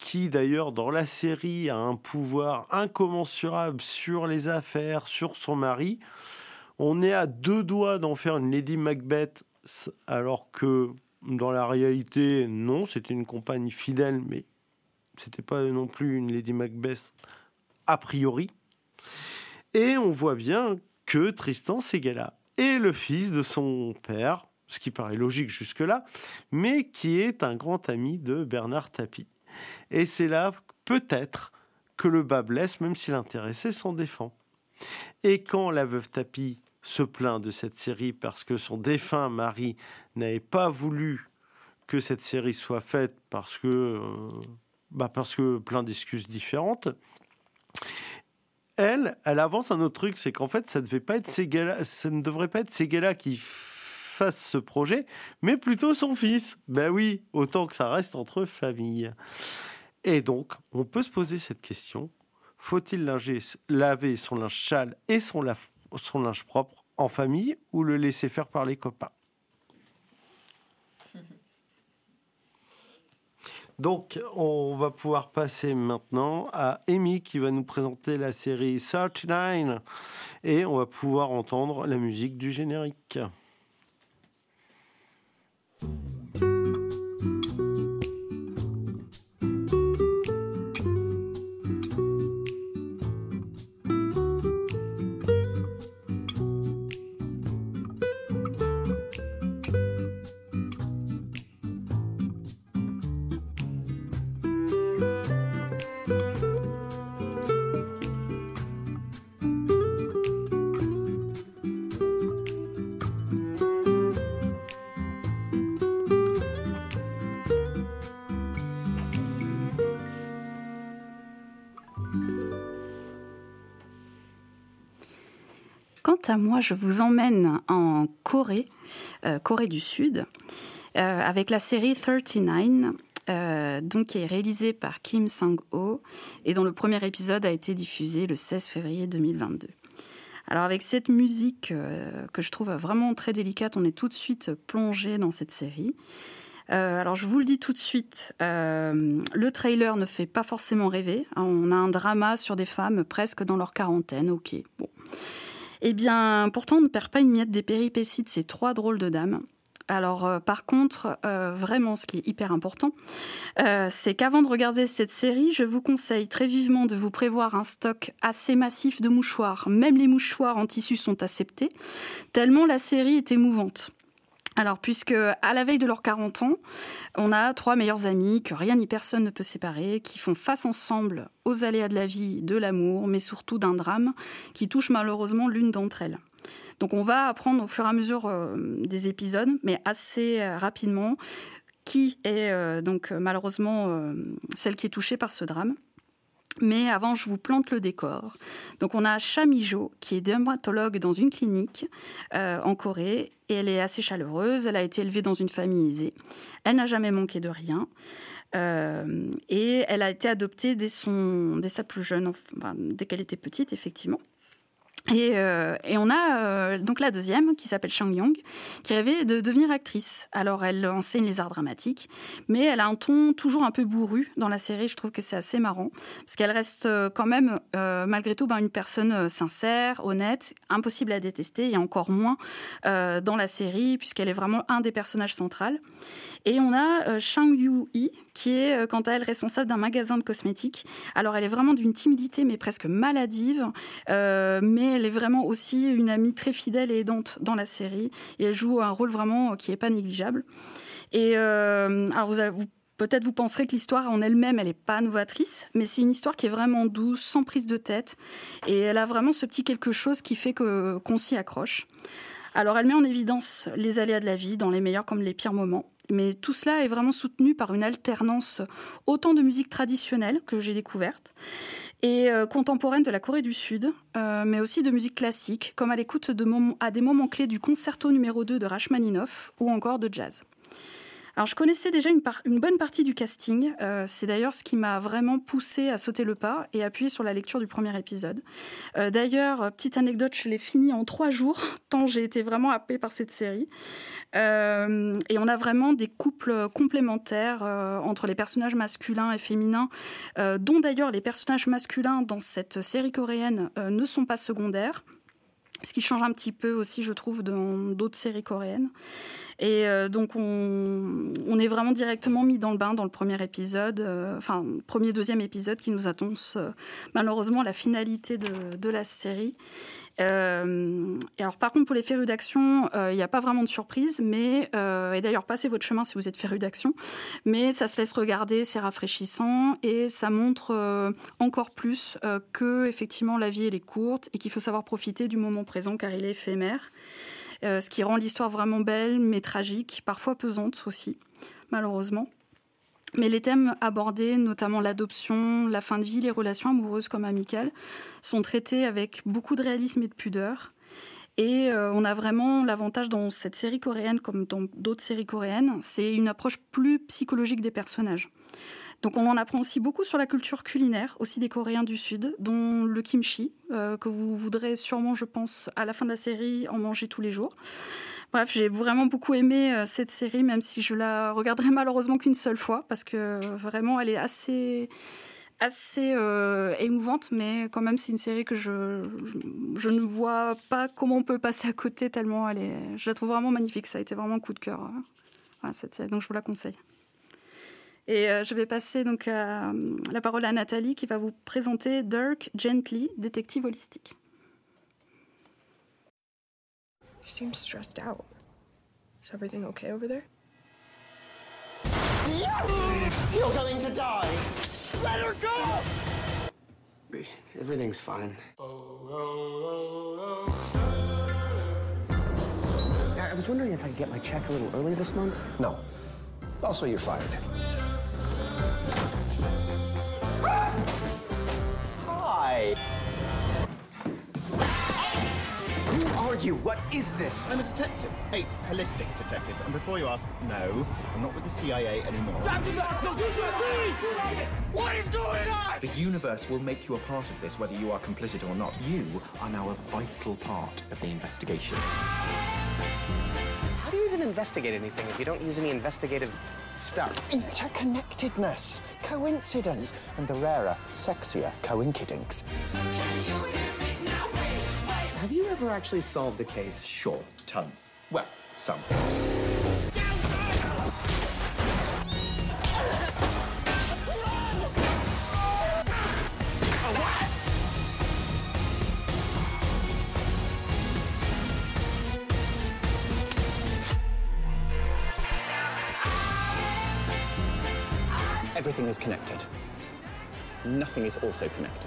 qui d'ailleurs dans la série a un pouvoir incommensurable sur les affaires, sur son mari. On est à deux doigts d'en faire une Lady Macbeth, alors que dans la réalité, non, c'était une compagne fidèle, mais c'était pas non plus une Lady Macbeth a priori. Et on voit bien que Tristan Ségala est le fils de son père, ce qui paraît logique jusque-là, mais qui est un grand ami de Bernard Tapie. Et c'est là, peut-être, que le bas blesse, même si l'intéressé s'en défend. Et quand la veuve Tapie se plaint de cette série parce que son défunt mari n'avait pas voulu que cette série soit faite parce que, euh, bah parce que plein d'excuses différentes, elle, elle avance un autre truc, c'est qu'en fait, ça devait pas être Ségala, ça ne devrait pas être Ségala qui fasse ce projet, mais plutôt son fils. Ben oui, autant que ça reste entre familles. Et donc, on peut se poser cette question. Faut-il linger, laver son linge sale et son, lave, son linge propre en famille ou le laisser faire par les copains? Donc, on va pouvoir passer maintenant à Amy qui va nous présenter la série trente-neuf et on va pouvoir entendre la musique du générique. Quant à moi, je vous emmène en Corée, euh, Corée du Sud, euh, avec la série trente-neuf, euh, donc, qui est réalisée par Kim Sang-ho et dont le premier épisode a été diffusé le seize février deux mille vingt-deux. Alors avec cette musique euh, que je trouve vraiment très délicate, on est tout de suite plongé dans cette série. Euh, alors je vous le dis tout de suite, euh, le trailer ne fait pas forcément rêver. On a un drama sur des femmes presque dans leur quarantaine, ok, bon. Eh bien, pourtant, on ne perd pas une miette des péripéties de ces trois drôles de dames. Alors, euh, par contre, euh, vraiment, ce qui est hyper important, euh, c'est qu'avant de regarder cette série, je vous conseille très vivement de vous prévoir un stock assez massif de mouchoirs. Même les mouchoirs en tissu sont acceptés, tellement la série est émouvante. Alors, puisque à la veille de leurs quarante ans, on a trois meilleures amies que rien ni personne ne peut séparer, qui font face ensemble aux aléas de la vie, de l'amour, mais surtout d'un drame qui touche malheureusement l'une d'entre elles. Donc, on va apprendre au fur et à mesure euh, des épisodes, mais assez euh, rapidement, qui est euh, donc malheureusement euh, celle qui est touchée par ce drame. Mais avant, je vous plante le décor. Donc, on a Cha Mi-jo, qui est dermatologue dans une clinique euh, en Corée. Et elle est assez chaleureuse. Elle a été élevée dans une famille aisée. Elle n'a jamais manqué de rien. Euh, et elle a été adoptée dès, son, dès sa plus jeune, enfin, dès qu'elle était petite, effectivement. Et, euh, et on a euh, donc la deuxième, qui s'appelle Chang Young, qui rêvait de devenir actrice. Alors, elle enseigne les arts dramatiques, mais elle a un ton toujours un peu bourru dans la série. Je trouve que c'est assez marrant, parce qu'elle reste quand même, euh, malgré tout, ben, une personne sincère, honnête, impossible à détester, et encore moins euh, dans la série, puisqu'elle est vraiment un des personnages centraux. Et on a euh, Chang Yu-hee, qui est, euh, quant à elle, responsable d'un magasin de cosmétiques. Alors, elle est vraiment d'une timidité, mais presque maladive, euh, mais elle est vraiment aussi une amie très fidèle et aidante dans la série. Et elle joue un rôle vraiment qui n'est pas négligeable. Et euh, alors, vous, avez, vous peut-être vous penserez que l'histoire en elle-même, elle n'est pas novatrice, mais c'est une histoire qui est vraiment douce, sans prise de tête. Et elle a vraiment ce petit quelque chose qui fait que, qu'on s'y accroche. Alors, elle met en évidence les aléas de la vie, dans les meilleurs comme les pires moments. Mais tout cela est vraiment soutenu par une alternance autant de musique traditionnelle que j'ai découverte et euh, contemporaine de la Corée du Sud, euh, mais aussi de musique classique, comme à l'écoute de mom- à des moments clés du concerto numéro deux de Rachmaninoff ou encore de jazz. Alors, je connaissais déjà une, par- une bonne partie du casting. Euh, c'est d'ailleurs ce qui m'a vraiment poussée à sauter le pas et appuyer sur la lecture du premier épisode. Euh, d'ailleurs, petite anecdote, je l'ai fini en trois jours, tant j'ai été vraiment happée par cette série. Euh, et on a vraiment des couples complémentaires euh, entre les personnages masculins et féminins, euh, dont d'ailleurs les personnages masculins dans cette série coréenne euh, ne sont pas secondaires. Ce qui change un petit peu aussi, je trouve, dans d'autres séries coréennes. Et euh, donc, on, on est vraiment directement mis dans le bain dans le premier épisode, euh, enfin, premier, deuxième épisode qui nous annonce euh, malheureusement la finalité de, de la série. Euh, et alors, par contre, pour les férus d'action, il euh, n'y a pas vraiment de surprise, mais, euh, et d'ailleurs, passez votre chemin si vous êtes férus d'action, mais ça se laisse regarder, c'est rafraîchissant, et ça montre euh, encore plus euh, que, effectivement, la vie, elle est courte, et qu'il faut savoir profiter du moment présent, car il est éphémère. Euh, ce qui rend l'histoire vraiment belle, mais tragique, parfois pesante aussi, malheureusement. Mais les thèmes abordés, notamment l'adoption, la fin de vie, les relations amoureuses comme amicales, sont traités avec beaucoup de réalisme et de pudeur. Et euh, on a vraiment l'avantage dans cette série coréenne, comme dans d'autres séries coréennes, c'est une approche plus psychologique des personnages. Donc on en apprend aussi beaucoup sur la culture culinaire, aussi des Coréens du Sud, dont le kimchi, euh, que vous voudrez sûrement, je pense, à la fin de la série, en manger tous les jours. Bref, j'ai vraiment beaucoup aimé euh, cette série, même si je la regarderai malheureusement qu'une seule fois, parce que euh, vraiment, elle est assez, assez euh, émouvante, mais quand même, c'est une série que je, je, je ne vois pas comment on peut passer à côté, tellement elle est... Je la trouve vraiment magnifique, ça a été vraiment un coup de cœur. Hein. Voilà, cette série, donc je vous la conseille. Et euh, je vais passer donc à, euh, la parole à Nathalie qui va vous présenter Dirk Gently, détective holistique. You seem stressed out. Is everything okay over there? You're going to die! Let her go! Everything's fine. I was wondering if I could get my check a little early this month? No. Also, you're fired. Hi! Who are you? What is this? I'm a detective. A holistic detective. And before you ask, no, I'm not with the C I A anymore. What is going on? The universe will make you a part of this, whether you are complicit or not. You are now a vital part of the investigation. How do you even investigate anything if you don't use any investigative stuff? Interconnectedness, coincidence, and the rarer, sexier coinkidinks. Have you ever actually solved a case? Sure, tons. Well, some. Everything is connected. Nothing is also connected.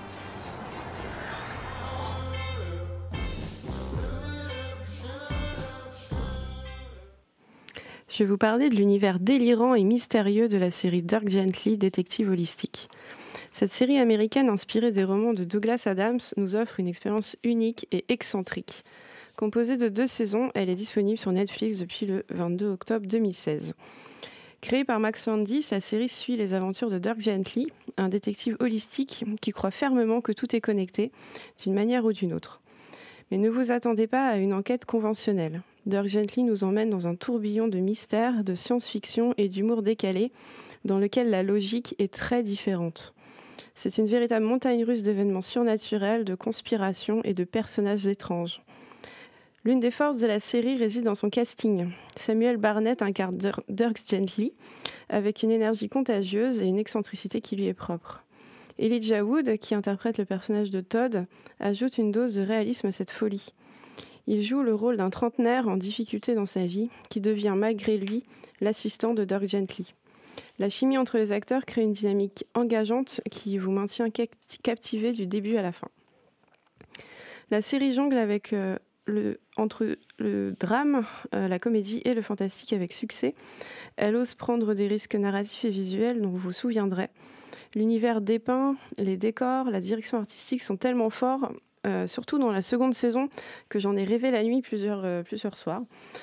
Je vais vous parler de l'univers délirant et mystérieux de la série Dirk Gently, détective holistique. Cette série américaine inspirée des romans de Douglas Adams nous offre une expérience unique et excentrique. Composée de deux saisons, elle est disponible sur Netflix depuis le vingt-deux octobre deux mille seize. Créée par Max Landis, la série suit les aventures de Dirk Gently, un détective holistique qui croit fermement que tout est connecté, d'une manière ou d'une autre. Mais ne vous attendez pas à une enquête conventionnelle. Dirk Gently nous emmène dans un tourbillon de mystère, de science-fiction et d'humour décalé, dans lequel la logique est très différente. C'est une véritable montagne russe d'événements surnaturels, de conspirations et de personnages étranges. L'une des forces de la série réside dans son casting. Samuel Barnett incarne Dirk Gently, avec une énergie contagieuse et une excentricité qui lui est propre. Elijah Wood, qui interprète le personnage de Todd, ajoute une dose de réalisme à cette folie. Il joue le rôle d'un trentenaire en difficulté dans sa vie, qui devient malgré lui l'assistant de Dirk Gently. La chimie entre les acteurs crée une dynamique engageante qui vous maintient captivé du début à la fin. La série jongle avec, euh, le, entre le drame, euh, la comédie et le fantastique avec succès. Elle ose prendre des risques narratifs et visuels dont vous vous souviendrez. L'univers dépeint, les décors, la direction artistique sont tellement forts, euh, surtout dans la seconde saison, que j'en ai rêvé la nuit plusieurs, euh, plusieurs soirs.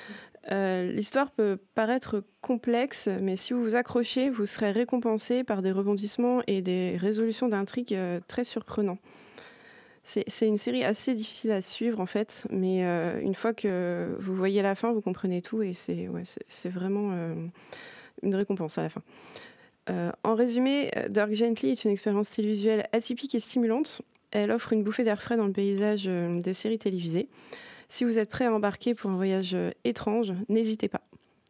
Euh, l'histoire peut paraître complexe, mais si vous vous accrochez, vous serez récompensé par des rebondissements et des résolutions d'intrigues euh, très surprenants. C'est, c'est une série assez difficile à suivre en fait, mais euh, une fois que vous voyez la fin, vous comprenez tout et c'est, ouais, c'est, c'est vraiment euh, une récompense à la fin. Euh, en résumé, Dirk Gently est une expérience télévisuelle atypique et stimulante. Elle offre une bouffée d'air frais dans le paysage euh, des séries télévisées. Si vous êtes prêt à embarquer pour un voyage euh, étrange, n'hésitez pas.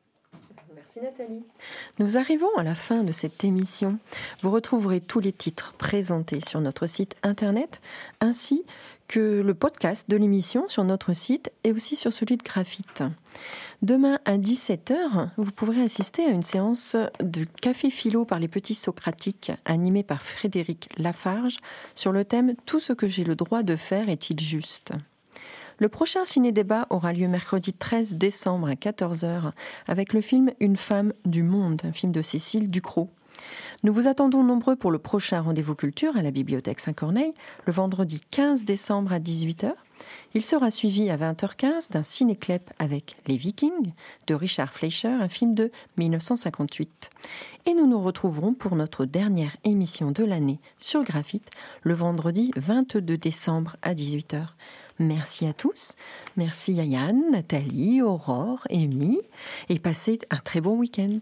Merci Nathalie. Nous arrivons à la fin de cette émission. Vous retrouverez tous les titres présentés sur notre site internet, ainsi que le podcast de l'émission sur notre site et aussi sur celui de Graphite. Demain à dix-sept heures, vous pourrez assister à une séance de Café Philo par les Petits Socratiques, animée par Frédéric Lafarge, sur le thème « Tout ce que j'ai le droit de faire est-il juste ?» Le prochain ciné-débat aura lieu mercredi treize décembre à quatorze heures avec le film « Une femme du monde », un film de Cécile Ducrot. Nous vous attendons nombreux pour le prochain rendez-vous culture à la Bibliothèque Saint-Corneille, le vendredi quinze décembre à dix-huit heures. Il sera suivi à vingt heures quinze d'un ciné-clep avec Les Vikings de Richard Fleischer, un film de dix-neuf cent cinquante-huit. Et nous nous retrouverons pour notre dernière émission de l'année sur Graphite le vendredi vingt-deux décembre à dix-huit heures. Merci à tous. Merci à Yann, Nathalie, Aurore, Amy. Et passez un très bon week-end.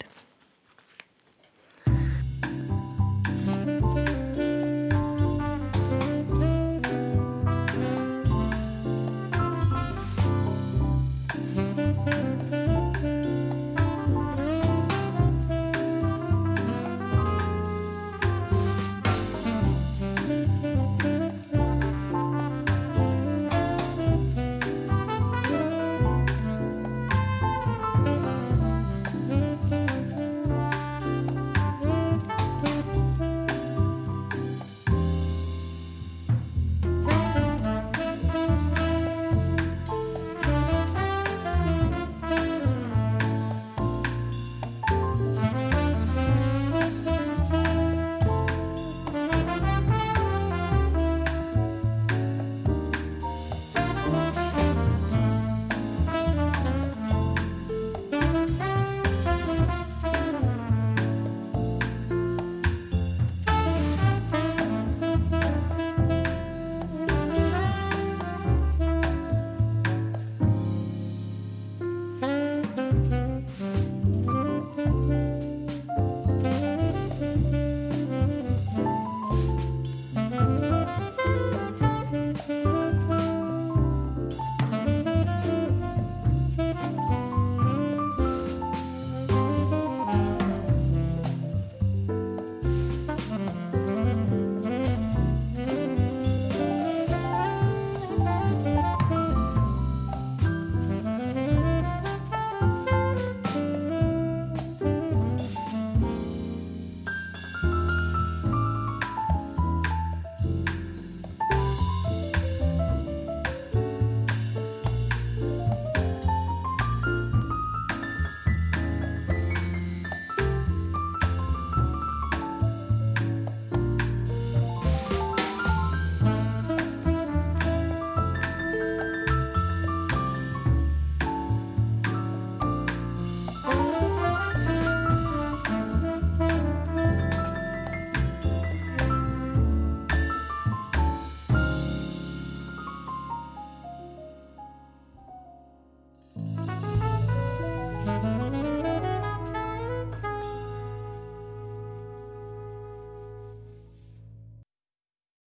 Thank you.